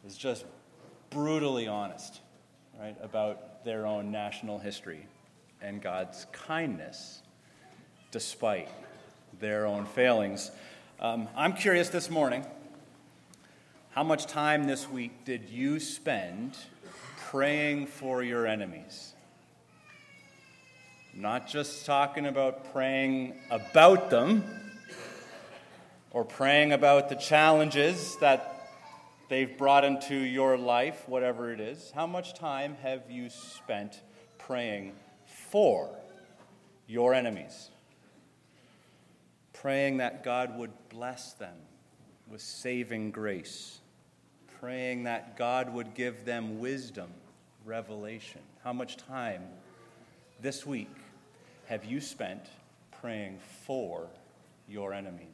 is just brutally honest, right, about their own national history and God's kindness despite their own failings. I'm curious this morning, how much time this week did you spend praying for your enemies? Not just talking about praying about them or praying about the challenges that they've brought into your life, whatever it is. How much time have you spent praying for your enemies? Praying that God would bless them with saving grace. Praying that God would give them wisdom, revelation. How much time this week have you spent praying for your enemies?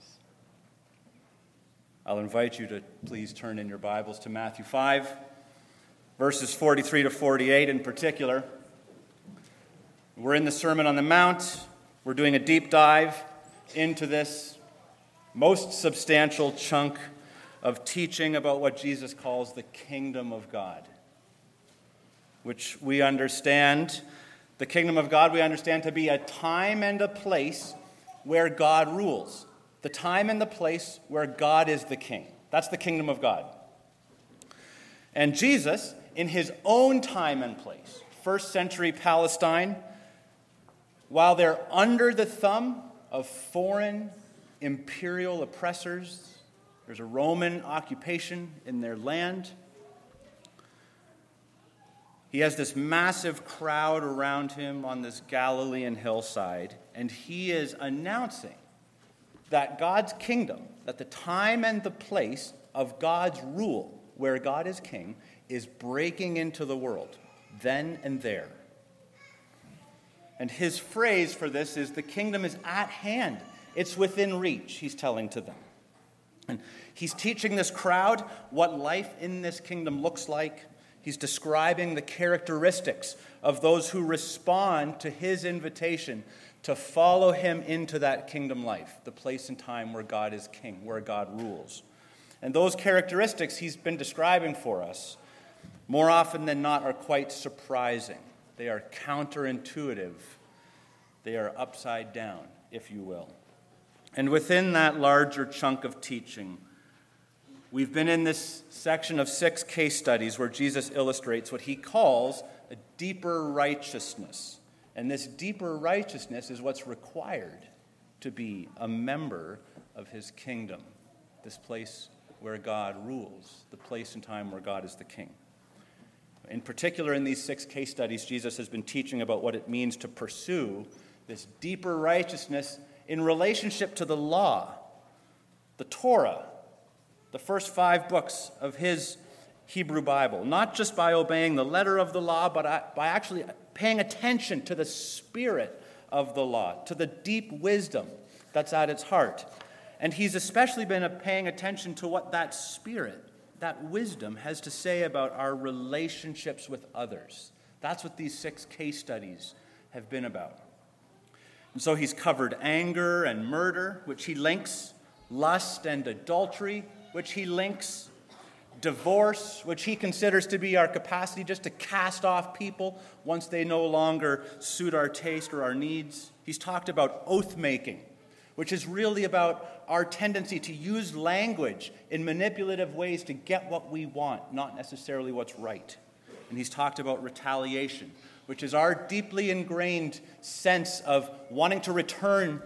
I'll invite you to please turn in your Bibles to Matthew 5, verses 43 to 48 in particular. We're in the Sermon on the Mount. We're doing a deep dive into this most substantial chunk of teaching about what Jesus calls the kingdom of God, which we understand, the kingdom of God we understand to be a time and a place where God rules. The time and the place where God is the king. That's the kingdom of God. And Jesus, in his own time and place, first century Palestine, while they're under the thumb of foreign imperial oppressors, there's a Roman occupation in their land. He has this massive crowd around him on this Galilean hillside, and he is announcing that God's kingdom, that the time and the place of God's rule, where God is king, is breaking into the world, then and there. And his phrase for this is, the kingdom is at hand. It's within reach, he's telling to them. And he's teaching this crowd what life in this kingdom looks like. He's describing the characteristics of those who respond to his invitation to follow him into that kingdom life, the place and time where God is king, where God rules. And those characteristics he's been describing for us, more often than not, are quite surprising. They are counterintuitive. They are upside down, if you will. And within that larger chunk of teaching, we've been in this section of 6 case studies where Jesus illustrates what he calls a deeper righteousness. And this deeper righteousness is what's required to be a member of his kingdom, this place where God rules, the place and time where God is the king. In particular, in these 6 case studies, Jesus has been teaching about what it means to pursue this deeper righteousness in relationship to the law, the Torah, the first 5 books of his Hebrew Bible, not just by obeying the letter of the law, but by actually paying attention to the spirit of the law, to the deep wisdom that's at its heart. And he's especially been paying attention to what that spirit, that wisdom, has to say about our relationships with others. That's what these 6 case studies have been about. And so he's covered anger and murder, which he links, lust and adultery, which he links, divorce, which he considers to be our capacity just to cast off people once they no longer suit our taste or our needs. He's talked about oath-making, which is really about our tendency to use language in manipulative ways to get what we want, not necessarily what's right. And he's talked about retaliation, which is our deeply ingrained sense of wanting to return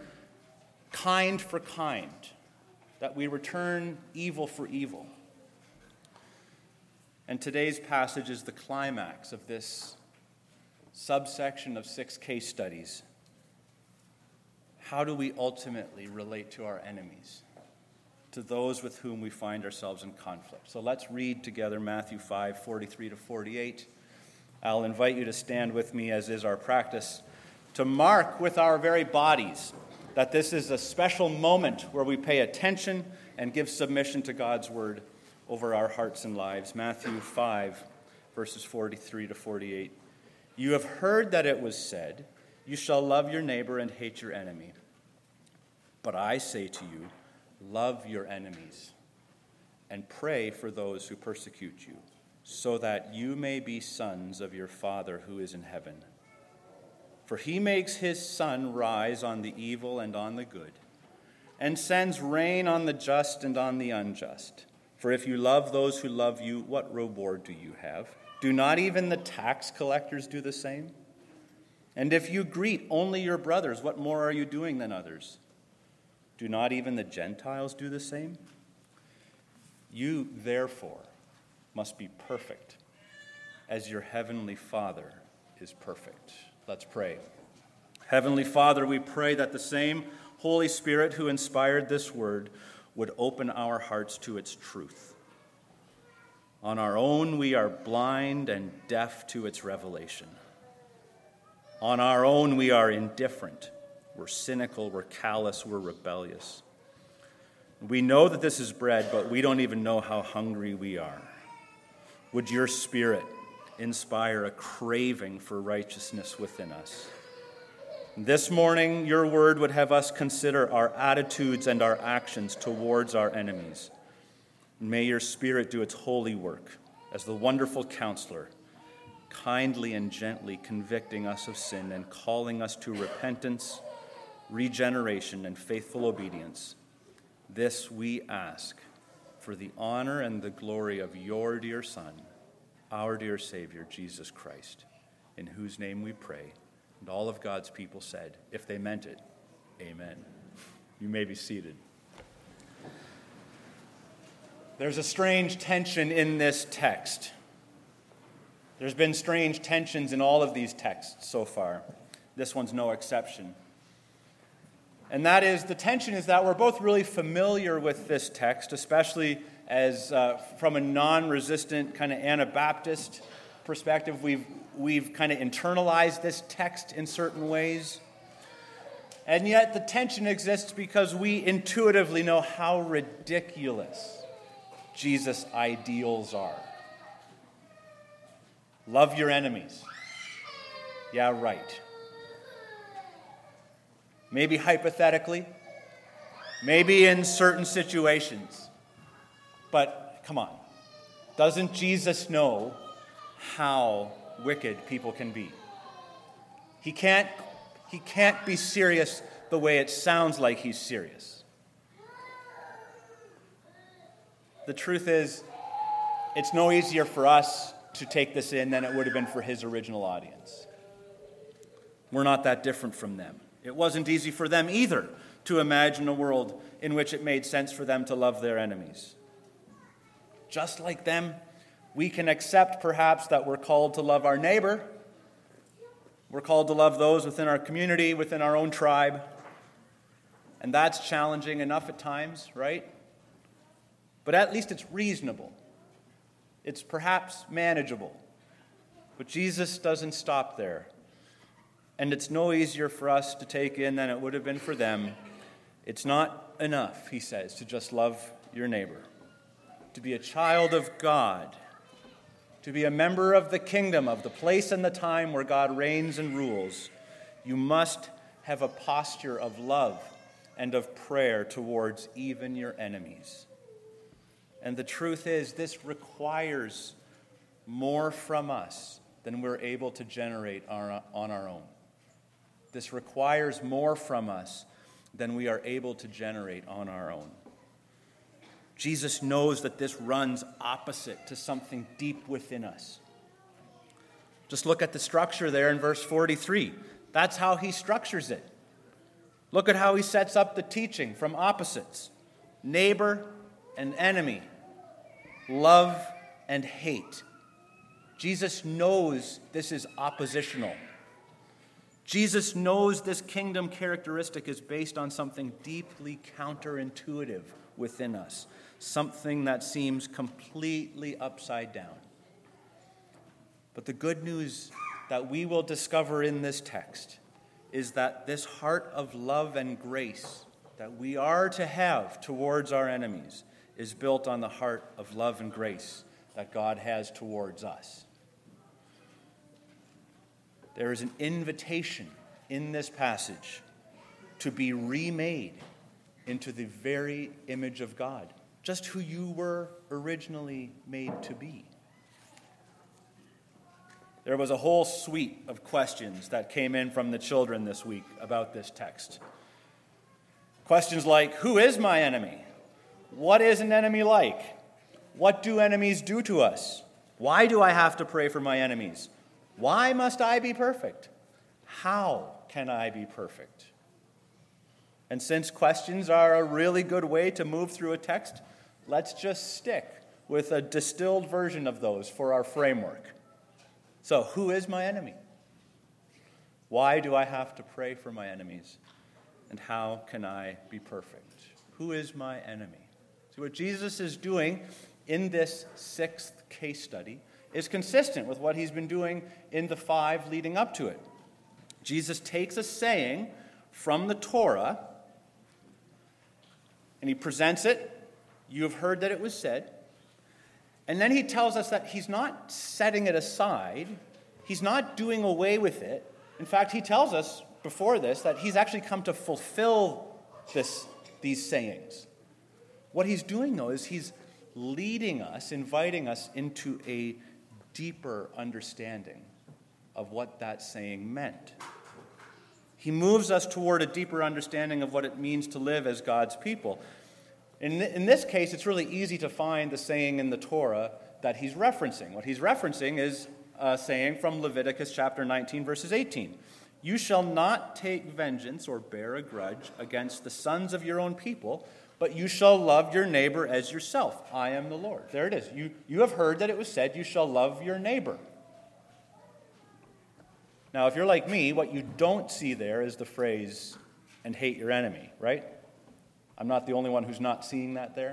kind for kind, that we return evil for evil. And today's passage is the climax of this subsection of 6 case studies. How do we ultimately relate to our enemies, to those with whom we find ourselves in conflict? So let's read together Matthew 5, 43 to 48. I'll invite you to stand with me, as is our practice, to mark with our very bodies that this is a special moment where we pay attention and give submission to God's word over our hearts and lives. Matthew 5, verses 43 to 48. You have heard that it was said, you shall love your neighbor and hate your enemy. But I say to you, love your enemies and pray for those who persecute you, so that you may be sons of your Father who is in heaven. For he makes his sun rise on the evil and on the good, and sends rain on the just and on the unjust. For if you love those who love you, what reward do you have? Do not even the tax collectors do the same? And if you greet only your brothers, what more are you doing than others? Do not even the Gentiles do the same? You, therefore, must be perfect, as your heavenly Father is perfect. Let's pray. Heavenly Father, we pray that the same Holy Spirit who inspired this word would open our hearts to its truth. On our own, we are blind and deaf to its revelation. On our own, we are indifferent. We're cynical, we're callous, we're rebellious. We know that this is bread, but we don't even know how hungry we are. Would your Spirit inspire a craving for righteousness within us? This morning, your word would have us consider our attitudes and our actions towards our enemies. May your Spirit do its holy work as the wonderful counselor, kindly and gently convicting us of sin and calling us to repentance, regeneration, and faithful obedience. This we ask for the honor and the glory of your dear Son, our dear Savior, Jesus Christ, in whose name we pray. And all of God's people said, if they meant it, amen. You may be seated. There's a strange tension in this text. There's been strange tensions in all of these texts so far. This one's no exception. And that is, the tension is that we're both really familiar with this text, especially as from a non-resistant kind of Anabaptist perspective, we've kind of internalized this text in certain ways. And yet the tension exists because we intuitively know how ridiculous Jesus' ideals are. Love your enemies. Yeah, right. Maybe hypothetically, maybe in certain situations. But come on, doesn't Jesus know how wicked people can be? He can't be serious the way it sounds like he's serious. The truth is, it's no easier for us to take this in than it would have been for his original audience. We're not that different from them. It wasn't easy for them either to imagine a world in which it made sense for them to love their enemies. Just like them, we can accept perhaps that we're called to love our neighbor. We're called to love those within our community, within our own tribe. And that's challenging enough at times, right? But at least it's reasonable. It's perhaps manageable. But Jesus doesn't stop there. And it's no easier for us to take in than it would have been for them. It's not enough, he says, to just love your neighbor. To be a child of God, to be a member of the kingdom, of the place and the time where God reigns and rules, you must have a posture of love and of prayer towards even your enemies. And the truth is, this requires more from us than we're able to generate on our own. This requires more from us than we are able to generate on our own. Jesus knows that this runs opposite to something deep within us. Just look at the structure there in verse 43. That's how he structures it. Look at how he sets up the teaching from opposites. Neighbor and enemy. Love and hate. Jesus knows this is oppositional. Jesus knows this kingdom characteristic is based on something deeply counterintuitive within us, something that seems completely upside down. But the good news that we will discover in this text is that this heart of love and grace that we are to have towards our enemies is built on the heart of love and grace that God has towards us. There is an invitation in this passage to be remade into the very image of God. just who you were originally made to be. There was a whole suite of questions that came in from the children this week about this text. Questions like, who is my enemy? What is an enemy like? What do enemies do to us? Why do I have to pray for my enemies? Why must I be perfect? How can I be perfect? And since questions are a really good way to move through a text, let's just stick with a distilled version of those for our framework. So, who is my enemy? Why do I have to pray for my enemies? And how can I be perfect? Who is my enemy? So what Jesus is doing in this 6th case study is consistent with what he's been doing in the 5 leading up to it. Jesus takes a saying from the Torah and he presents it. You have heard that it was said. And then he tells us that he's not setting it aside. He's not doing away with it. In fact, he tells us before this that he's actually come to fulfill these sayings. What he's doing, though, is he's leading us, inviting us into a deeper understanding of what that saying meant. He moves us toward a deeper understanding of what it means to live as God's people. In this case, it's really easy to find the saying in the Torah that he's referencing. What he's referencing is a saying from Leviticus chapter 19, verses 18. You shall not take vengeance or bear a grudge against the sons of your own people, but you shall love your neighbor as yourself. I am the Lord. There it is. You have heard that it was said, you shall love your neighbor. Now, if you're like me, what you don't see there is the phrase, and hate your enemy, right? I'm not the only one who's not seeing that there.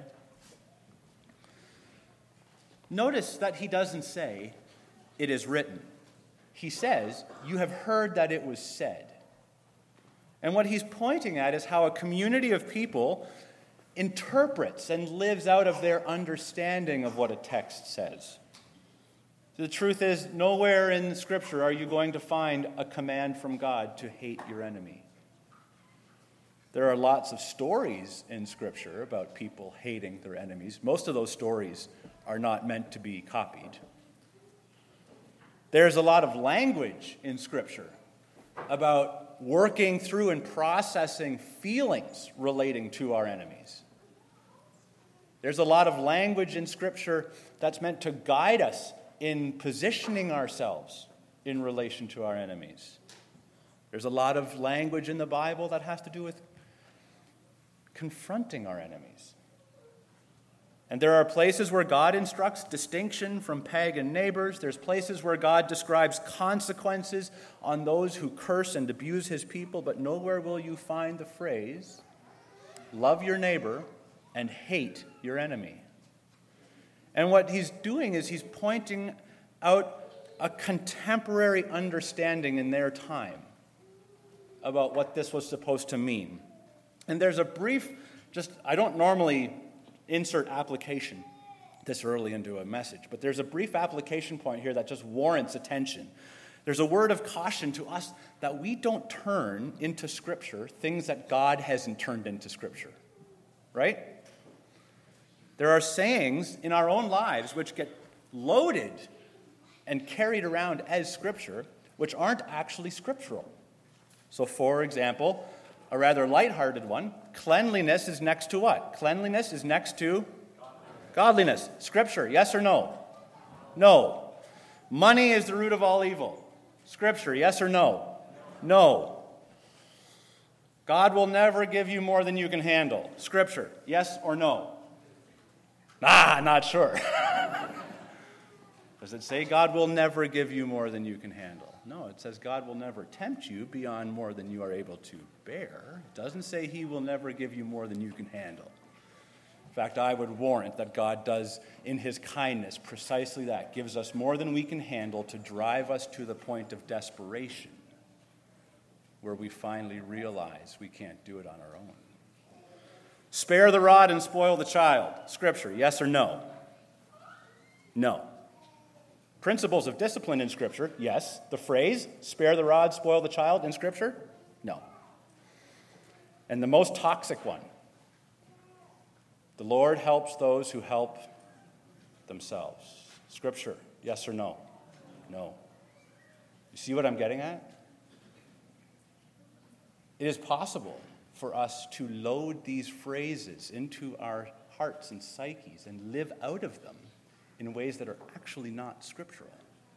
Notice that he doesn't say, it is written. He says, you have heard that it was said. And what he's pointing at is how a community of people interprets and lives out of their understanding of what a text says. The truth is, nowhere in Scripture are you going to find a command from God to hate your enemy. There are lots of stories in Scripture about people hating their enemies. Most of those stories are not meant to be copied. There's a lot of language in Scripture about working through and processing feelings relating to our enemies. There's a lot of language in Scripture that's meant to guide us in positioning ourselves in relation to our enemies. There's a lot of language in the Bible that has to do with confronting our enemies. And there are places where God instructs distinction from pagan neighbors. There's places where God describes consequences on those who curse and abuse his people, but nowhere will you find the phrase, love your neighbor and hate your enemy. And what he's doing is he's pointing out a contemporary understanding in their time about what this was supposed to mean. And there's a brief, I don't normally insert application this early into a message, but there's a brief application point here that just warrants attention. There's a word of caution to us that we don't turn into Scripture things that God hasn't turned into Scripture, right? There are sayings in our own lives which get loaded and carried around as Scripture, which aren't actually scriptural. So, for example, a rather lighthearted one, cleanliness is next to what? Cleanliness is next to godliness. Scripture, yes or no? No. Money is the root of all evil. Scripture, yes or no? No. God will never give you more than you can handle. Scripture, yes or no? Not sure. Does it say God will never give you more than you can handle? No, it says God will never tempt you beyond more than you are able to bear. It doesn't say he will never give you more than you can handle. In fact, I would warrant that God does, in his kindness, precisely that, gives us more than we can handle to drive us to the point of desperation, where we finally realize we can't do it on our own. Spare the rod and spoil the child. Scripture, yes or no? No. Principles of discipline in Scripture, yes. The phrase, spare the rod, spoil the child in Scripture? No. And the most toxic one, The Lord helps those who help themselves. Scripture, yes or no? No. You see what I'm getting at? It is possible for us to load these phrases into our hearts and psyches and live out of them in ways that are actually not scriptural.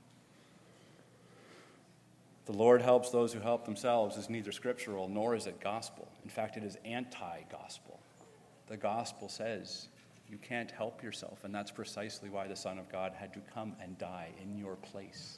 The Lord helps those who help themselves is neither scriptural nor is it gospel. In fact, it is anti-gospel. The gospel says you can't help yourself, and that's precisely why the Son of God had to come and die in your place.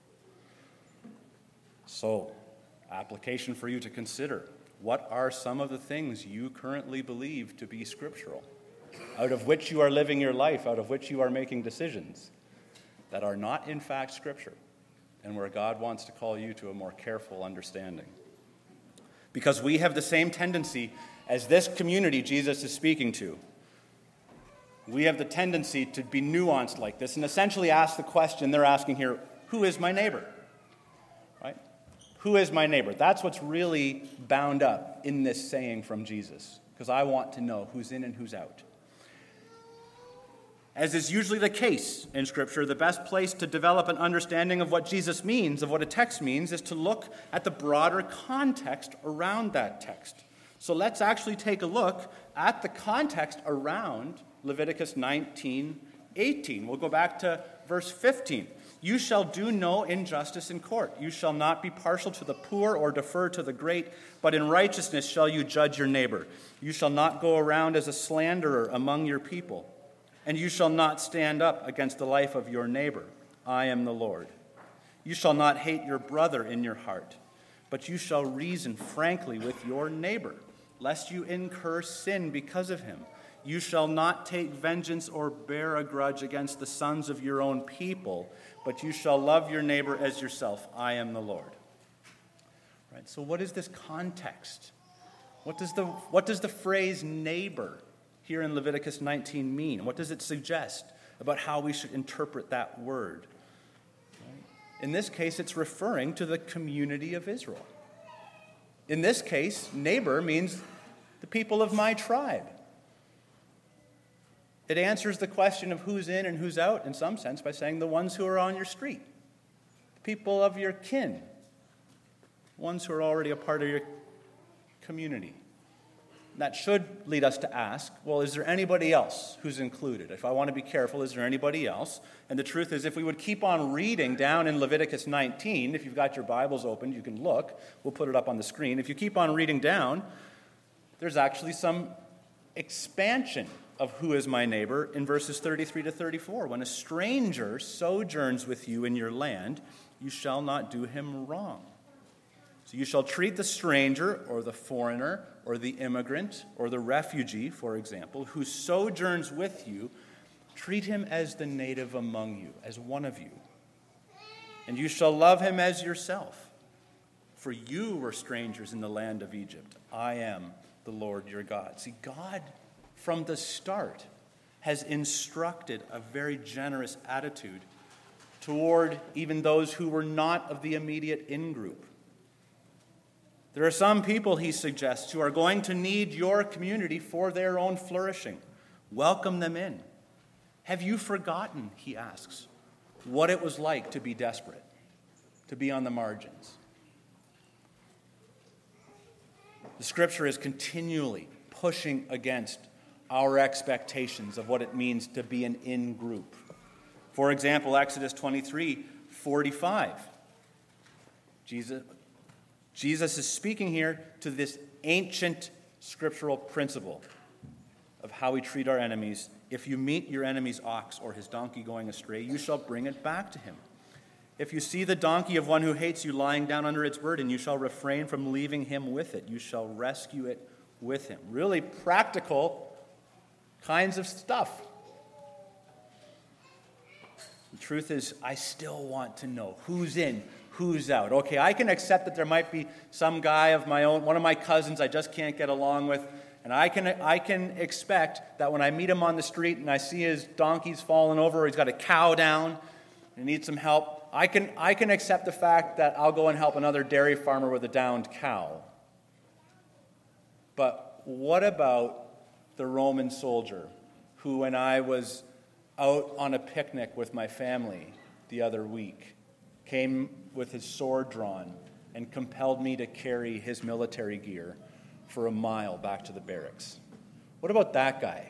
So, application for you to consider. What are some of the things you currently believe to be scriptural, out of which you are living your life, out of which you are making decisions, that are not in fact scripture, and where God wants to call you to a more careful understanding? Because we have the same tendency as this community Jesus is speaking to. We have the tendency to be nuanced like this and essentially ask the question they're asking here, who is my neighbor? Right? Who is my neighbor? That's what's really bound up in this saying from Jesus, because I want to know who's in and who's out. As is usually the case in Scripture, the best place to develop an understanding of what Jesus means, of what a text means, is to look at the broader context around that text. So let's actually take a look at the context around Leviticus 19:18. We'll go back to verse 15. You shall do no injustice in court. You shall not be partial to the poor or defer to the great, but in righteousness shall you judge your neighbor. You shall not go around as a slanderer among your people, and you shall not stand up against the life of your neighbor. I am the Lord. You shall not hate your brother in your heart, but you shall reason frankly with your neighbor, lest you incur sin because of him. You shall not take vengeance or bear a grudge against the sons of your own people, but you shall love your neighbor as yourself. I am the Lord. Right? So what is this context? What does the phrase neighbor here in Leviticus 19 mean? What does it suggest about how we should interpret that word? In this case, it's referring to the community of Israel. In this case, neighbor means the people of my tribe. It answers the question of who's in and who's out, in some sense, by saying the ones who are on your street, the people of your kin, ones who are already a part of your community. That should lead us to ask, well, is there anybody else who's included? If I want to be careful, is there anybody else? And the truth is, if we would keep on reading down in Leviticus 19, if you've got your Bibles open, you can look. We'll put it up on the screen. If you keep on reading down, there's actually some expansion of who is my neighbor in verses 33 to 34. When a stranger sojourns with you in your land, you shall not do him wrong. So you shall treat the stranger or the foreigner or the immigrant or the refugee, for example, who sojourns with you, treat him as the native among you, as one of you. And you shall love him as yourself, for you were strangers in the land of Egypt. I am the Lord your God. See, God, from the start, has instructed a very generous attitude toward even those who were not of the immediate in-group. There are some people, he suggests, who are going to need your community for their own flourishing. Welcome them in. Have you forgotten, he asks, what it was like to be desperate, to be on the margins? The Scripture is continually pushing against our expectations of what it means to be an in-group. For example, Exodus 23:45. Jesus is speaking here to this ancient scriptural principle of how we treat our enemies. If you meet your enemy's ox or his donkey going astray, you shall bring it back to him. If you see the donkey of one who hates you lying down under its burden, you shall refrain from leaving him with it. You shall rescue it with him. Really practical kinds of stuff. The truth is, I still want to know who's in, who's out. Okay, I can accept that there might be some guy of my own, one of my cousins I just can't get along with, and I can expect that when I meet him on the street and I see his donkey's fallen over or he's got a cow down and he needs some help, I can accept the fact that I'll go and help another dairy farmer with a downed cow. But what about the Roman soldier who, when I was out on a picnic with my family the other week, came with his sword drawn and compelled me to carry his military gear for a mile back to the barracks. What about that guy?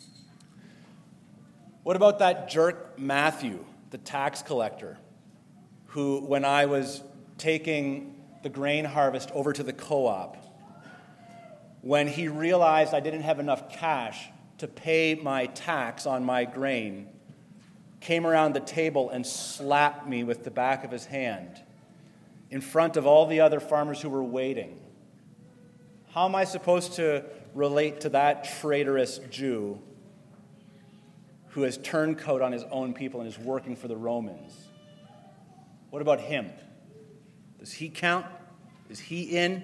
What about that jerk Matthew, the tax collector, who, when I was taking the grain harvest over to the co-op, when he realized I didn't have enough cash to pay my tax on my grain, came around the table and slapped me with the back of his hand in front of all the other farmers who were waiting? How am I supposed to relate to that traitorous Jew who has turncoat on his own people and is working for the Romans? What about him? Does he count? Is he in?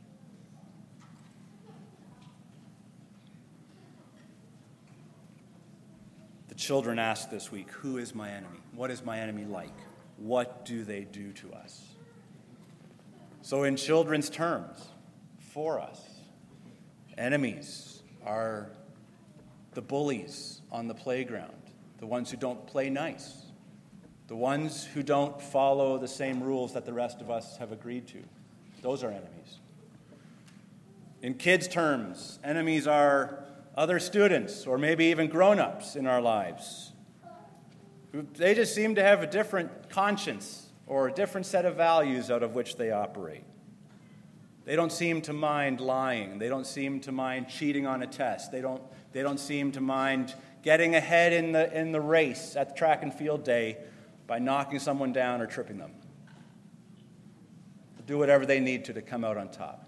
The children asked this week, who is my enemy? What is my enemy like? What do they do to us? So in children's terms, for us, enemies are the bullies on the playground, the ones who don't play nice, the ones who don't follow the same rules that the rest of us have agreed to. Those are enemies. In kids' terms, enemies are other students or maybe even grown-ups in our lives. They just seem to have a different conscience or a different set of values out of which they operate. They don't seem to mind lying. They don't seem to mind cheating on a test. They don't seem to mind getting ahead in the race at the track and field day by knocking someone down or tripping them. They'll do whatever they need to come out on top.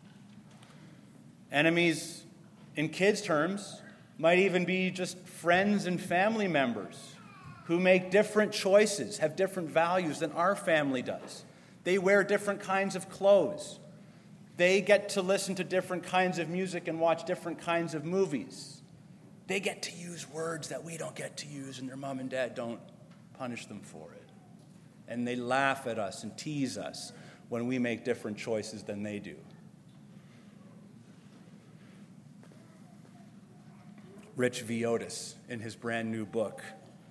Enemies, in kids' terms, might even be just friends and family members who make different choices, have different values than our family does. They wear different kinds of clothes. They get to listen to different kinds of music and watch different kinds of movies. They get to use words that we don't get to use, and their mom and dad don't punish them for it. And they laugh at us and tease us when we make different choices than they do. Rich Villodas, in his brand new book,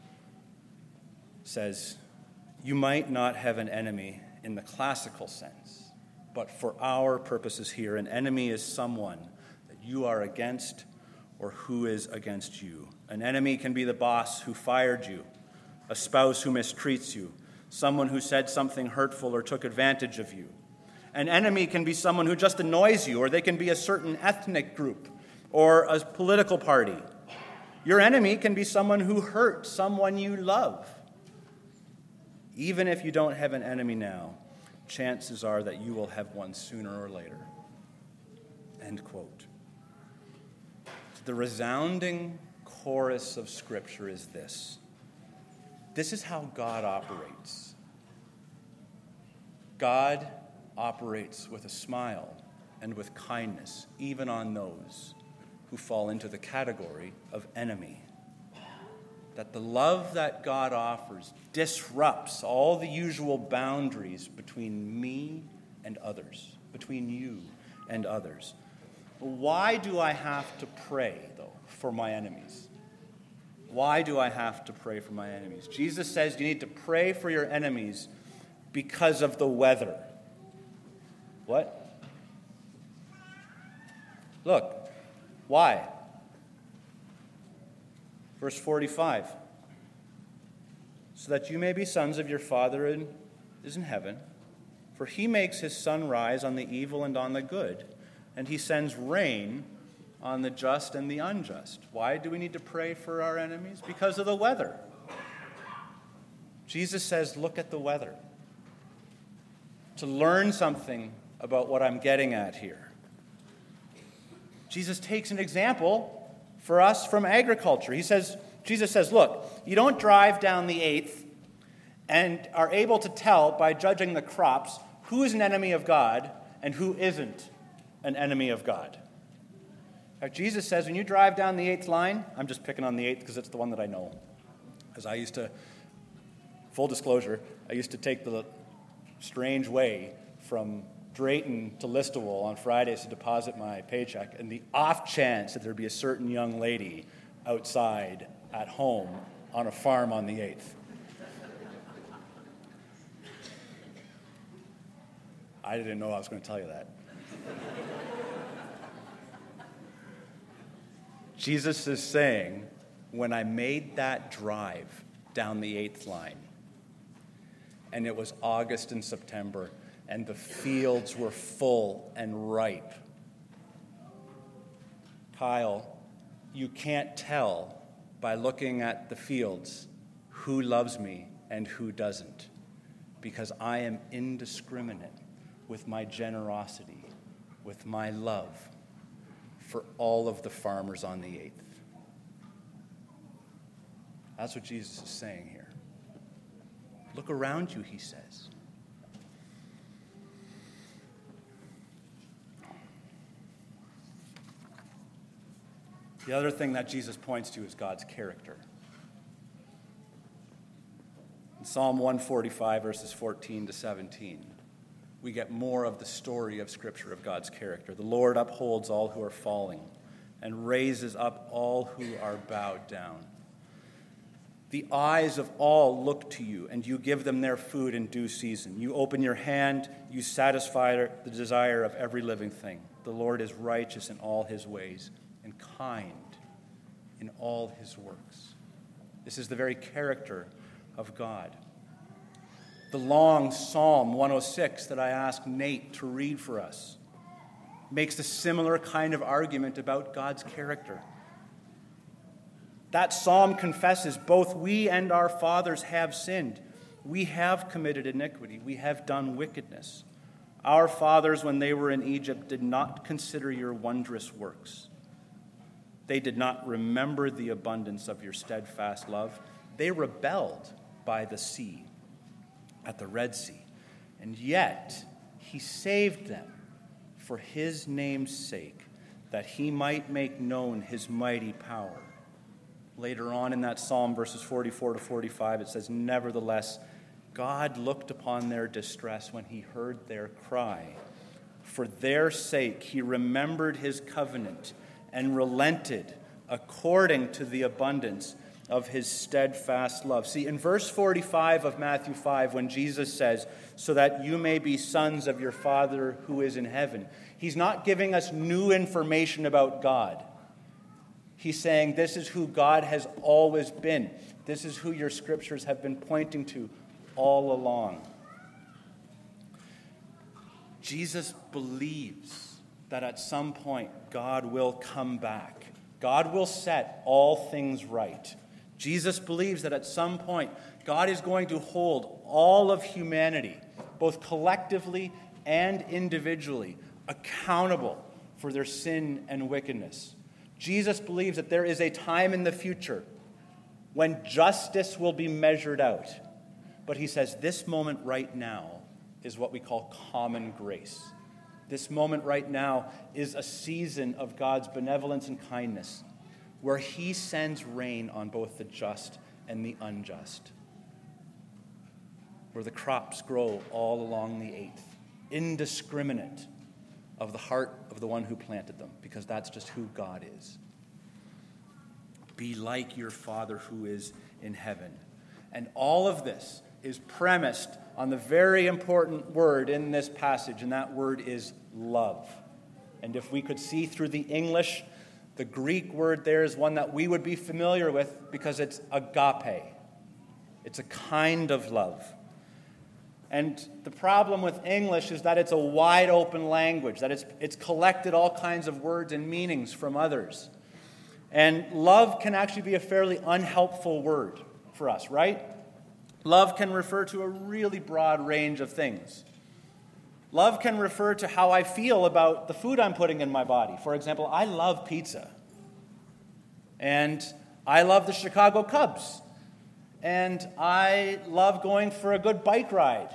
says, "You might not have an enemy in the classical sense, but for our purposes here, an enemy is someone that you are against or who is against you. An enemy can be the boss who fired you, a spouse who mistreats you, someone who said something hurtful or took advantage of you. An enemy can be someone who just annoys you, or they can be a certain ethnic group or a political party. Your enemy can be someone who hurt someone you love. Even if you don't have an enemy now, chances are that you will have one sooner or later." End quote. The resounding chorus of Scripture is this. This is how God operates. God operates with a smile and with kindness, even on those who fall into the category of enemy. That the love that God offers disrupts all the usual boundaries between me and others, between you and others. Why do I have to pray, though, for my enemies? Why do I have to pray for my enemies? Jesus says you need to pray for your enemies because of the weather. What? Look, why? Verse 45. "So that you may be sons of your Father who is in heaven, for he makes his sun rise on the evil and on the good, and he sends rain on the just and the unjust." Why do we need to pray for our enemies? Because of the weather. Jesus says, look at the weather. To learn something about what I'm getting at here, Jesus takes an example for us from agriculture. Jesus says, look, you don't drive down the 8th and are able to tell by judging the crops who is an enemy of God and who isn't an enemy of God. In fact, Jesus says when you drive down the 8th line, I'm just picking on the 8th because it's the one that I know. Because I used to, full disclosure, I used to take the strange way from Drayton to Listowel on Fridays to deposit my paycheck, and the off chance that there'd be a certain young lady outside at home on a farm on the 8th. I didn't know I was going to tell you that. Jesus is saying, when I made that drive down the 8th line, and it was August and September, and the fields were full and ripe, Kyle, you can't tell by looking at the fields who loves me and who doesn't, because I am indiscriminate with my generosity, with my love for all of the farmers on the 8th. That's what Jesus is saying here. Look around you, he says. The other thing that Jesus points to is God's character. In Psalm 145, verses 14 to 17, we get more of the story of Scripture of God's character. The Lord upholds all who are falling and raises up all who are bowed down. The eyes of all look to you, and you give them their food in due season. You open your hand, you satisfy the desire of every living thing. The Lord is righteous in all his ways and kind in all his works. This is the very character of God. The long Psalm 106 that I asked Nate to read for us makes a similar kind of argument about God's character. That psalm confesses both we and our fathers have sinned. We have committed iniquity. We have done wickedness. Our fathers, when they were in Egypt, did not consider your wondrous works. They did not remember the abundance of your steadfast love. They rebelled by the sea, at the Red Sea. And yet, he saved them for his name's sake, that he might make known his mighty power. Later on in that psalm, verses 44 to 45, it says, nevertheless, God looked upon their distress when he heard their cry. For their sake, he remembered his covenant and relented according to the abundance of his steadfast love. See, in verse 45 of Matthew 5, when Jesus says, so that you may be sons of your Father who is in heaven, he's not giving us new information about God. He's saying this is who God has always been. This is who your scriptures have been pointing to all along. Jesus believes that at some point God will come back. God will set all things right. Jesus believes that at some point God is going to hold all of humanity, both collectively and individually, accountable for their sin and wickedness. Jesus believes that there is a time in the future when justice will be measured out. But he says this moment right now is what we call common grace. This moment right now is a season of God's benevolence and kindness, where he sends rain on both the just and the unjust, where the crops grow all along the 8th, indiscriminate of the heart of the one who planted them, because that's just who God is. Be like your Father who is in heaven. And all of this is premised on the very important word in this passage, and that word is love. And if we could see through the English, the Greek word there is one that we would be familiar with because it's agape. It's a kind of love. And the problem with English is that it's a wide open language, that it's collected all kinds of words and meanings from others. And love can actually be a fairly unhelpful word for us, right? Love can refer to a really broad range of things. Love can refer to how I feel about the food I'm putting in my body. For example, I love pizza. And I love the Chicago Cubs. And I love going for a good bike ride.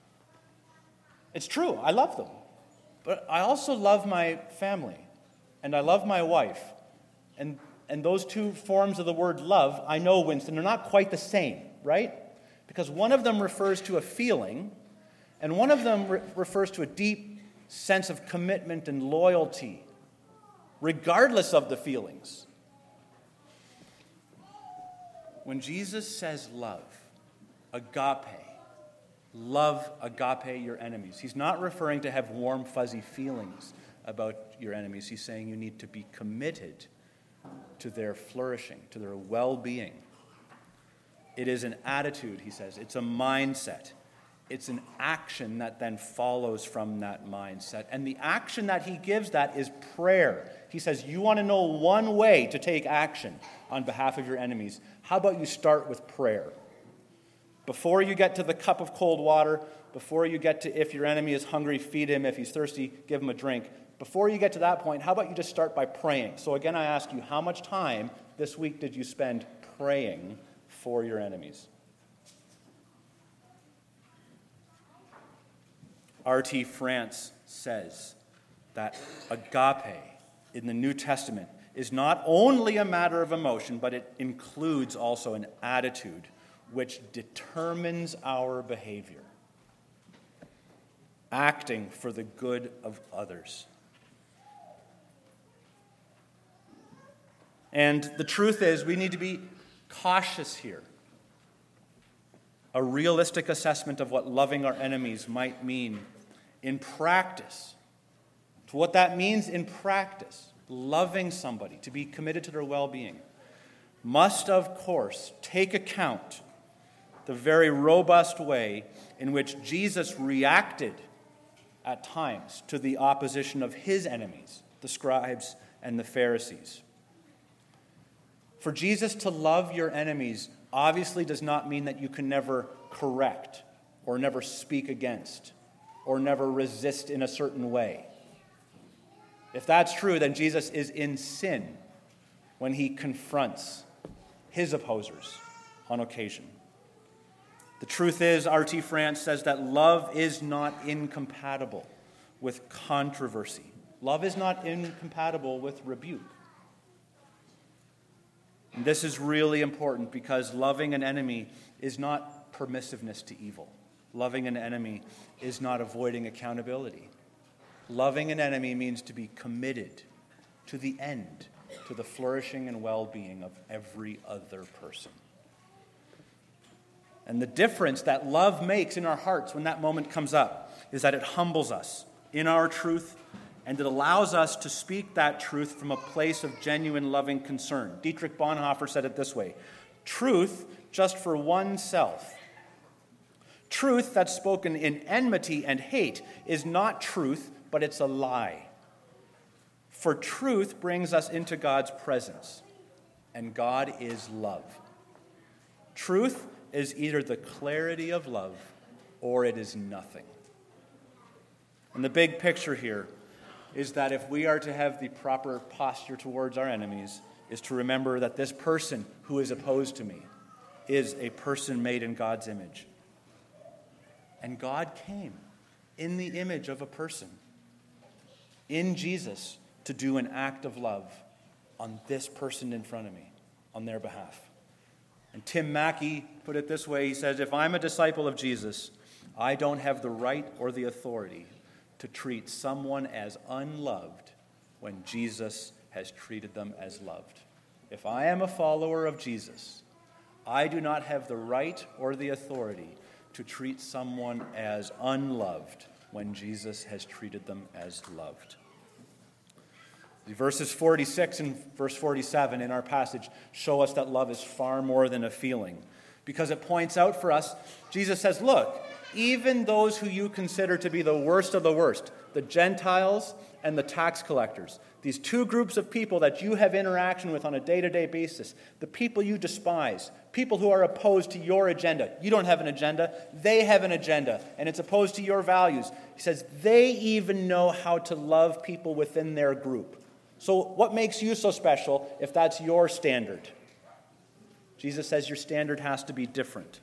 It's true, I love them. But I also love my family. And I love my wife. And those two forms of the word love, I know, Winston, are not quite the same, right? Because one of them refers to a feeling, and one of them refers to a deep sense of commitment and loyalty, regardless of the feelings. when Jesus says love agape your enemies, he's not referring to have warm, fuzzy feelings about your enemies. He's saying you need to be committed to their flourishing, to their well-being. It is an attitude, he says. It's a mindset. It's an action that then follows from that mindset. And the action that he gives that is prayer. He says, you want to know one way to take action on behalf of your enemies. How about you start with prayer? Before you get to the cup of cold water, before you get to if your enemy is hungry, feed him. If he's thirsty, give him a drink. Before you get to that point, how about you just start by praying? So again, I ask you, how much time this week did you spend praying for your enemies? R.T. France says that agape in the New Testament is not only a matter of emotion, but it includes also an attitude which determines our behavior, acting for the good of others. And the truth is, we need to be cautious here. A realistic assessment of what loving our enemies might mean in practice. To what that means in practice, loving somebody, to be committed to their well-being, must, of course, take account the very robust way in which Jesus reacted at times to the opposition of his enemies, the scribes and the Pharisees. For Jesus to love your enemies obviously does not mean that you can never correct or never speak against or never resist in a certain way. If that's true, then Jesus is in sin when he confronts his opposers on occasion. The truth is, R.T. France says that love is not incompatible with controversy. Love is not incompatible with rebuke. And this is really important because loving an enemy is not permissiveness to evil. Loving an enemy is not avoiding accountability. Loving an enemy means to be committed to the end, to the flourishing and well-being of every other person. And the difference that love makes in our hearts when that moment comes up is that it humbles us in our truth, and it allows us to speak that truth from a place of genuine loving concern. Dietrich Bonhoeffer said it this way: truth just for oneself. Truth that's spoken in enmity and hate is not truth, but it's a lie. For truth brings us into God's presence, and God is love. Truth is either the clarity of love or it is nothing. And the big picture here is that if we are to have the proper posture towards our enemies, is to remember that this person who is opposed to me is a person made in God's image. And God came in the image of a person, in Jesus, to do an act of love on this person in front of me, on their behalf. And Tim Mackey put it this way. He says, if I'm a disciple of Jesus, I don't have the right or the authority to treat someone as unloved when Jesus has treated them as loved. If I am a follower of Jesus, I do not have the right or the authority to treat someone as unloved when Jesus has treated them as loved. Verses 46 and verse 47 in our passage show us that love is far more than a feeling, because it points out for us, Jesus says, look, even those who you consider to be the worst of the worst, the Gentiles and the tax collectors, these two groups of people that you have interaction with on a day-to-day basis, the people you despise, people who are opposed to your agenda. You don't have an agenda. They have an agenda, and it's opposed to your values. He says they even know how to love people within their group. So what makes you so special if that's your standard? Jesus says your standard has to be different.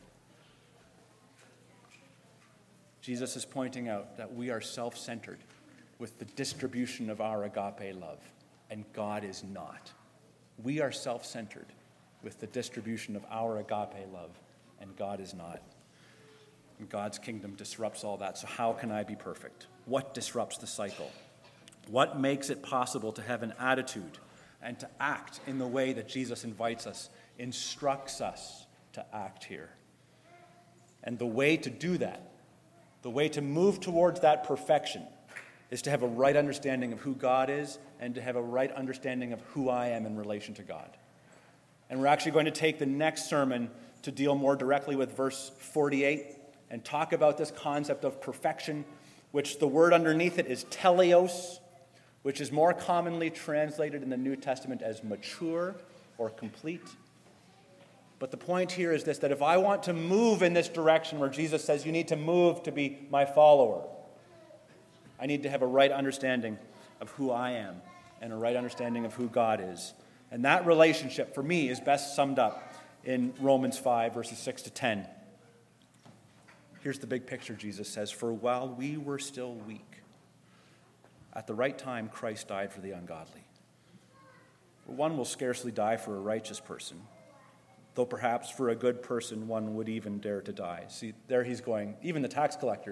Jesus is pointing out that we are self-centered with the distribution of our agape love, and God is not. We are self-centered with the distribution of our agape love, and God is not. And God's kingdom disrupts all that. So how can I be perfect? What disrupts the cycle? What makes it possible to have an attitude and to act in the way that Jesus invites us instructs us to act here. And the way to do that, the way to move towards that perfection, is to have a right understanding of who God is and to have a right understanding of who I am in relation to God. And we're actually going to take the next sermon to deal more directly with verse 48 and talk about this concept of perfection, which the word underneath it is teleos, which is more commonly translated in the New Testament as mature or complete. But the point here is this, that if I want to move in this direction where Jesus says you need to move to be my follower, I need to have a right understanding of who I am and a right understanding of who God is. And that relationship, for me, is best summed up in Romans 5, verses 6 to 10. Here's the big picture, Jesus says, "For while we were still weak, at the right time Christ died for the ungodly. For one will scarcely die for a righteous person, though perhaps for a good person one would even dare to die." See, there he's going. Even a tax collector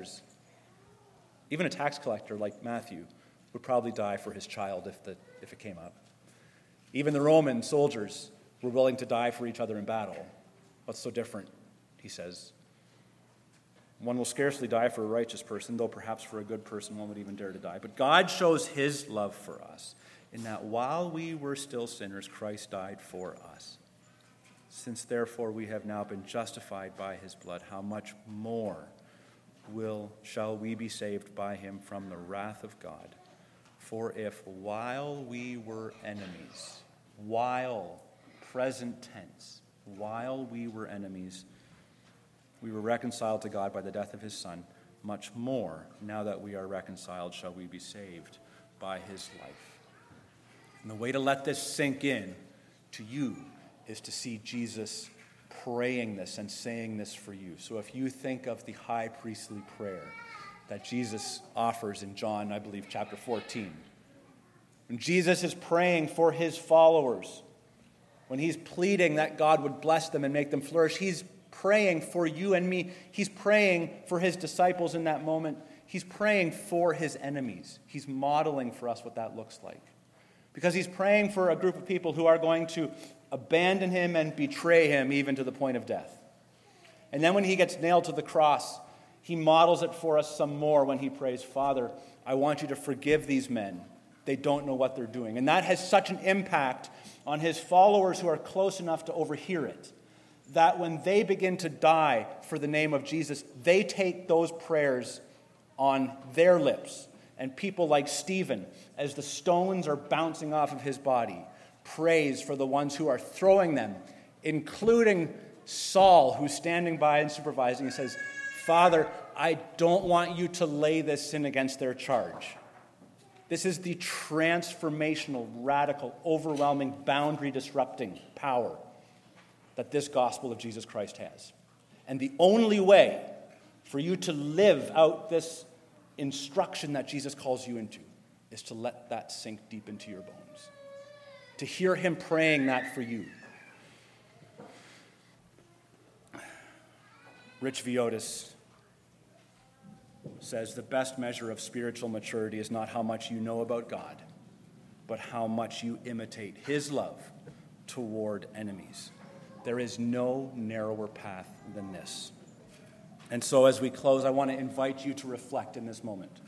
like Matthew would probably die for his child if it came up. Even the Roman soldiers were willing to die for each other in battle. What's so different, he says? One will scarcely die for a righteous person, though perhaps for a good person one would even dare to die. But God shows his love for us in that while we were still sinners, Christ died for us. Since therefore we have now been justified by his blood, how much more shall we be saved by him from the wrath of God? For if while we were enemies, present tense, while we were enemies, we were reconciled to God by the death of his Son, much more, now that we are reconciled, shall we be saved by his life. And the way to let this sink in to you is to see Jesus praying this and saying this for you. So if you think of the high priestly prayer that Jesus offers in John, I believe, chapter 14, when Jesus is praying for his followers, when he's pleading that God would bless them and make them flourish, he's praying for you and me. He's praying for his disciples in that moment. He's praying for his enemies. He's modeling for us what that looks like. Because he's praying for a group of people who are going to abandon him and betray him even to the point of death. And then when he gets nailed to the cross, he models it for us some more when he prays, "Father, I want you to forgive these men. They don't know what they're doing." And that has such an impact on his followers who are close enough to overhear it, that when they begin to die for the name of Jesus, they take those prayers on their lips. And people like Stephen, as the stones are bouncing off of his body, prays for the ones who are throwing them, including Saul, who's standing by and supervising. He says, "Father, I don't want you to lay this sin against their charge." This is the transformational, radical, overwhelming, boundary-disrupting power that this gospel of Jesus Christ has. And the only way for you to live out this instruction that Jesus calls you into is to let that sink deep into your bones. To hear him praying that for you. Rich Viotis says, "The best measure of spiritual maturity is not how much you know about God, but how much you imitate his love toward enemies. There is no narrower path than this." And so as we close, I want to invite you to reflect in this moment.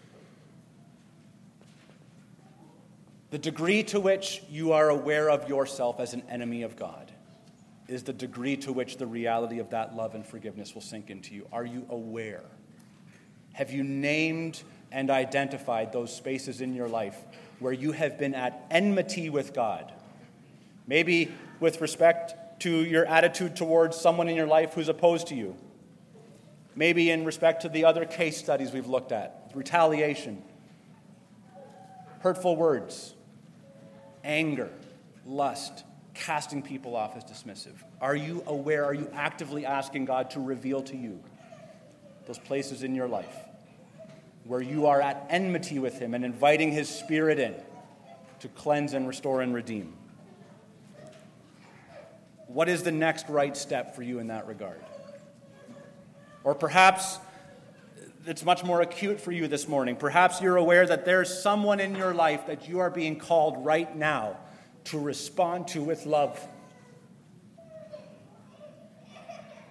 The degree to which you are aware of yourself as an enemy of God is the degree to which the reality of that love and forgiveness will sink into you. Are you aware? Have you named and identified those spaces in your life where you have been at enmity with God? Maybe with respect to your attitude towards someone in your life who's opposed to you. Maybe in respect to the other case studies we've looked at. Retaliation, hurtful words, anger, lust, casting people off as dismissive. Are you aware? Are you actively asking God to reveal to you those places in your life where you are at enmity with him and inviting his Spirit in to cleanse and restore and redeem? What is the next right step for you in that regard? Or perhaps it's much more acute for you this morning. Perhaps you're aware that there's someone in your life that you are being called right now to respond to with love.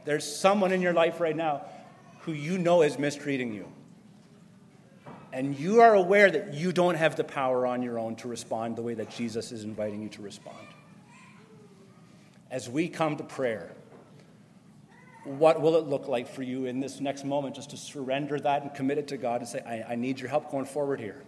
There's someone in your life right now who you know is mistreating you. And you are aware that you don't have the power on your own to respond the way that Jesus is inviting you to respond. As we come to prayer, what will it look like for you in this next moment just to surrender that and commit it to God and say, I need your help going forward here.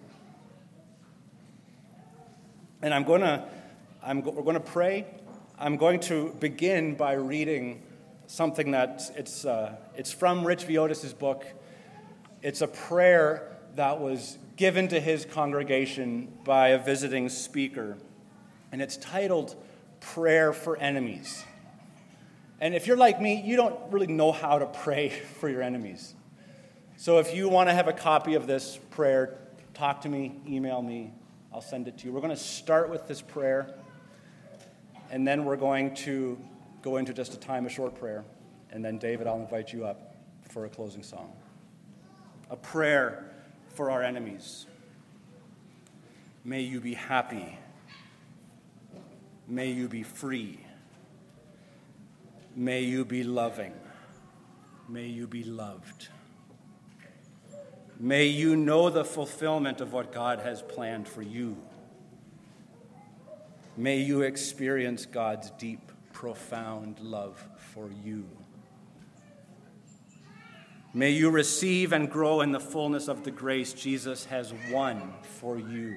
And we're going to pray. I'm going to begin by reading something that it's from Rich Viotis' book. It's a prayer that was given to his congregation by a visiting speaker. And it's titled Prayer for Enemies. And if you're like me, you don't really know how to pray for your enemies. So if you want to have a copy of this prayer, talk to me, email me, I'll send it to you. We're going to start with this prayer, and then we're going to go into just a time of short prayer. And then, David, I'll invite you up for a closing song. A prayer for our enemies. May you be happy. May you be free. May you be loving. May you be loved. May you know the fulfillment of what God has planned for you. May you experience God's deep, profound love for you. May you receive and grow in the fullness of the grace Jesus has won for you.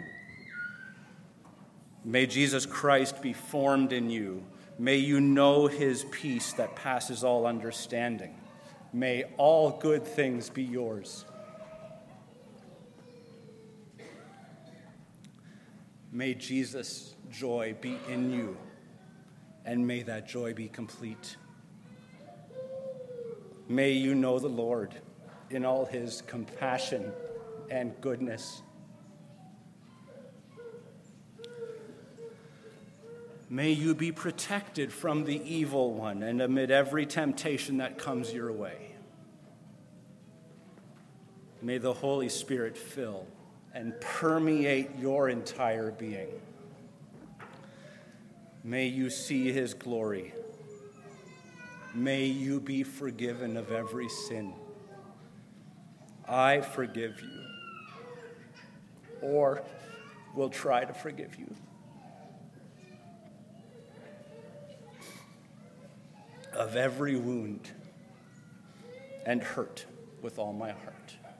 May Jesus Christ be formed in you. May you know his peace that passes all understanding. May all good things be yours. May Jesus' joy be in you, and may that joy be complete. May you know the Lord in all his compassion and goodness. May you be protected from the evil one and amid every temptation that comes your way. May the Holy Spirit fill and permeate your entire being. May you see his glory. May you be forgiven of every sin. I forgive you, or will try to forgive you. Of every wound and hurt with all my heart.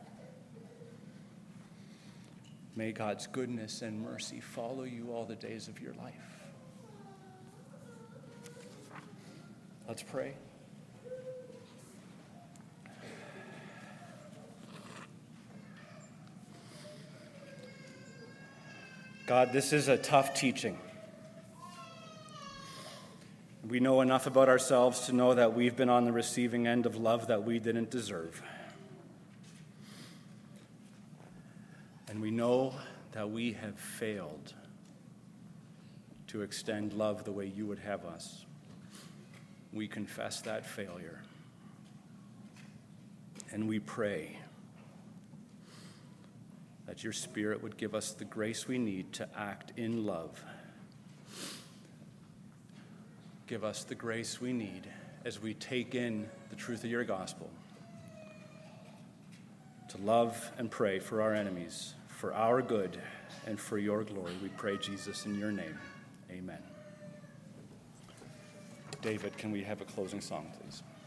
May God's goodness and mercy follow you all the days of your life. Let's pray. God, this is a tough teaching. We know enough about ourselves to know that we've been on the receiving end of love that we didn't deserve. And we know that we have failed to extend love the way you would have us. We confess that failure. And we pray that your Spirit would give us the grace we need to act in love. Give us the grace we need as we take in the truth of your gospel to love and pray for our enemies, for our good, and for your glory. We pray, Jesus, in your name. Amen. David, can we have a closing song, please?